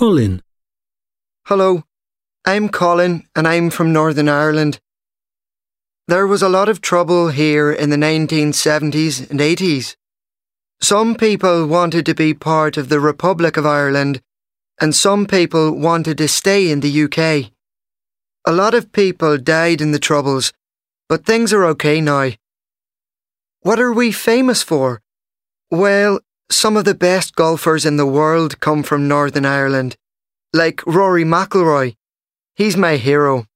Colin. Hello, I'm Colin and I'm from Northern Ireland. There was a lot of trouble here in the 1970s and 80s. Some people wanted to be part of the Republic of Ireland and some people wanted to stay in the UK. A lot of people died in the Troubles, but things are okay now. What are we famous for? Well, some of the best golfers in the world come from Northern Ireland, like Rory McIlroy. He's my hero.